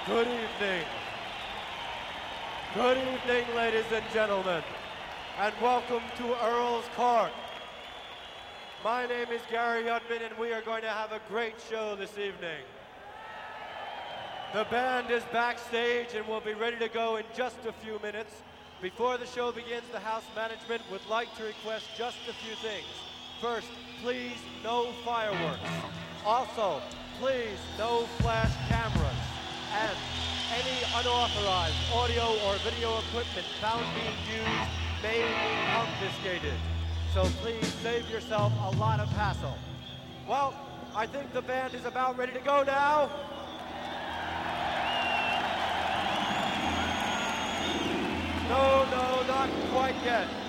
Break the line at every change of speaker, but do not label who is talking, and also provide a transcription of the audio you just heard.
Good evening. Good evening, ladies and gentlemen, and welcome to Earl's Court. My name is Gary Udman, and we are going to have a great show this evening. The band is backstage and will be ready to go in just a few minutes. Before the show begins, the house management would like to request just a few things. First, please, no fireworks. Also, please, no flash cameras. And any unauthorized audio or video equipment found being used may be confiscated. So please save yourself a lot of hassle. Well, I think the band is about ready to go now. No, not quite yet.